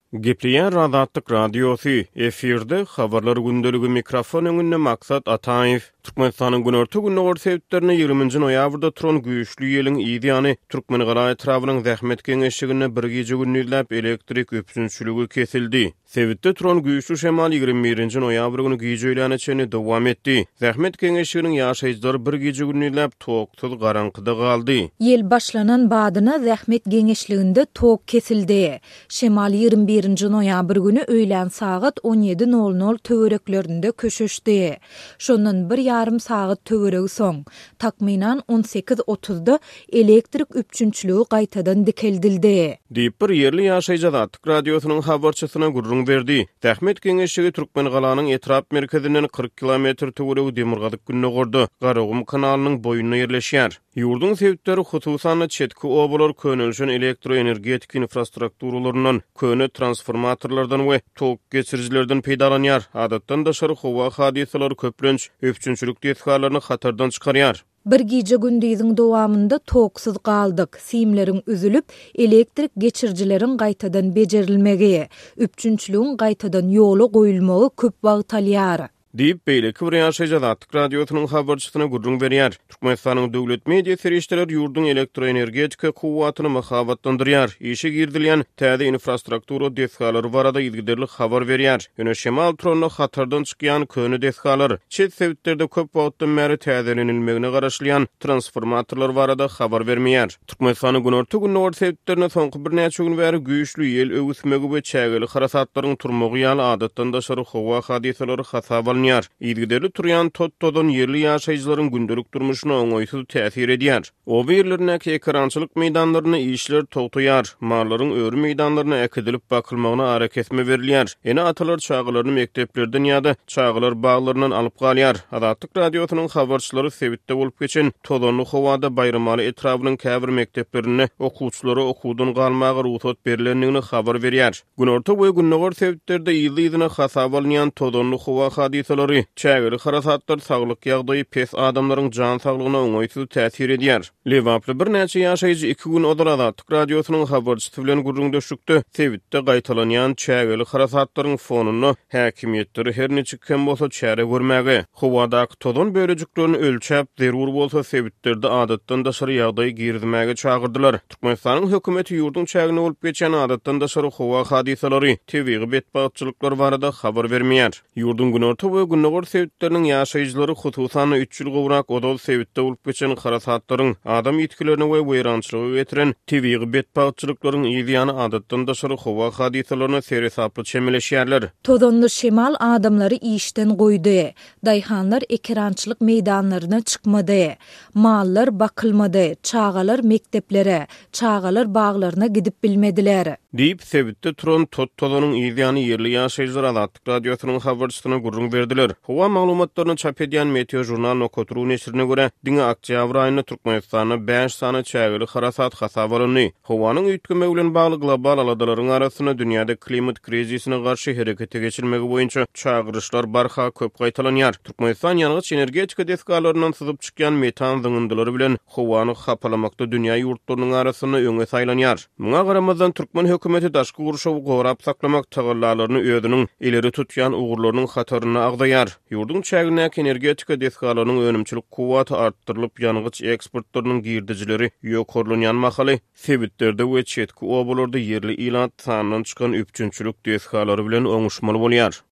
Gepliyen Razatlyk radiosu efirde habarlar gündeligi mikrofon öňünde maksat Ataýew. Türkmenistanyň günorta günü sebäplerine 20-nji noýabrda turan güýçlü ýeliň ýa-ni Türkmen gala etrawynyň zähmet geňeşligine bir gece günnüläp elektrik öpsünçüligi kesildi. Sebäpde turan güýçlü şemal 21-nji noýabr günü giýjeýläne çenli dowam etdi. Zähmet geňeşliginiň ýaşaýjylary bir gece günnüläp toksuz garankyda galdy. Ýel başlanan badyna zähmet geňeşliginde tok kesildi. Şemal 21-nji noýabr günü öýlen saat 17:00 töwereklerinde köşeşdi. Şondan bir yarım saat töweregi soň takminan 18:30-da elektrik üpçünçlügi gaýtadan dikeldildi. Diýip bir ýerli ýaşaýjy Azatlyk radiosynyň habarçysyna gurrun berdi. Zähmet geňeşligi Türkmen galanyň etrap merkezinden 40 kilometr töweregi Demirgazyk gününe gordy. Garagum kanalynyň boýuna ýerleşýär. Ýurdun sebäpleri hususan çetki obalar könülşen elektroenergetik infrastrukturalarynyň köne transformatorlardan we tok geçirjilerden peýdalanýar. Adatdan daşary howa hadiseleri köplenç öpçünçülük diýetgalaryny hatardan çykarýar. Bir gece gündüziň dowamında toksuz galdyk. Simleriň üzülüp, elektrik geçirjileriň gaýtadan bejerilmegi, üpçünçlüğün gaýtadan ýola goýulmagy köp wagt alýar. Diýip beýleki bir ýaşaýjy Azatlyk radiosynyň habarçysyna gurrun berýär. Türkmenistanyň döwlet media serişdeleri ýurdun elektroenergetika kuwwatyny mahabatlandyrýar. Işe girdilýän täze infrastruktura desgalary barada ýygyderli habar berýär. Ýöne şemal turanly hatardan çykýan köne desgalar, çet sebäplerde köp wagtdan bäri täzelenilmegine garaşlyan transformatorlar barada habar bermeýär. Türkmenistanyň günorta günü sebäplerine soňky bir näçe gün bäri güýçlü ýel öwüsmegi we çägeli harasatlaryň turmagy ýaly adatdan daşary howa hadiseleri hasaba İlgiderli turyan tot-todon yerli ýaşaýjylaryň gündelik durmuşyna oňoýsuz täsir edýär. O birlerindäki ekrançylyk meýdanlaryny işler togtaýar, marlaryň öwrü meýdanlaryna ekidilip bakylmagyna hareketme berilýär. Ene atalar çağılaryny mekdeplerden ýa-da çağılar baglaryndan alyp galýar. Azatlyk radiosynyň habarçylary sebitde bolup geçen todonly howada bayramaly etrawynyň käbir mekteplerine okuwçylary okuwdan galmagy ruhsat berilendigini habar berýär. Günorta we günnäger sebitlerde ýyly-ýylyna hasaba alynýan todonly howa hadiseleri çägeli harasatlar saglyk ýagdaýy pes adamlaryň jan saglygyna oňoýsuz täsir edýär. Lewaply bir näçe ýaşaýjy 2 gün odar Azatlyk radiosynyň habarçysy bilen gurrun döşükdi. Sebitde gaýtalanýan çägeli harasatlaryň fonuny häkimiýetleri her neçe kem bolsa çäre görmäge, howadaky todon bölejiklerini ölçäp zerur bolsa sebitlerde adatdan daşary ýagdaýy girdmäge çagyrdylar. Türkmenistanyň hökümeti ýurdun çägine bolup geçen adatdan daşary howa hadiseleri, tebigy betbaatçylyklar barada habar bermeýär. Ýurdun günorta we günnäger sebäpleriniň ýaşaýjylary hususan 3 ýyl gowrak odol sebäpde bolup geçen harasatlaryň adam ýetkilerini we weýrançylygy getiren tebigy betbaatçylyklaryň ýa-ni adatdan daşary howa hadiselerini seresaply çemeleşýärler. Todonly şemal adamlary işden goýdy. Daýhanlar ekrançylyk meýdanlaryna çykmady. Mallar bakylmady. Çağalar mekteplere, çağalar baglaryna gidip bilmediler. Diýip sebitde turan tot-todonyň ýa-ni ýerli ýaşaýjylar Azatlyk radiosynyň habarçysyna gurrun berdiler. Howa maglumatlaryny çap edýän Meteo Jurnal Nokotru neşrine görä, diňe oktýabr aýyna Türkmenistanyň 5 sany çägeli harasat hasaba alındy. Howanyň üýtgeme bilen bagly global aladalaryň arasyna dünýäde klimat krizisine garşy herekete geçirmegi boýunça çağırışlar barha köp gaýtalanýar. Türkmenistan ýalňyç energetika desgalarynyň syzyp çykýan metan zyňyndylary bilen howany hapalamakda dünýä ýurtlarynyň arasyna öňe saýlanýar. Muňa garamazdan Türkmen hökümeti daşky gurşawy gorap saklamak tagallalaryny öýüdüniň ileri tutýan ugurlarynyň hataryny agdaýar. Ýurdun çägindäki energetika desgalarynyň önümçilik kuwwaty artdyrylyp ýalňyç eksportlarynyň girdijileri ýokurlanýan mahaly sebitlerde we çetki obalarda yerli ilan sanynyň çykan üpçünçülük desgalary bilen oňuşmaly bolýar.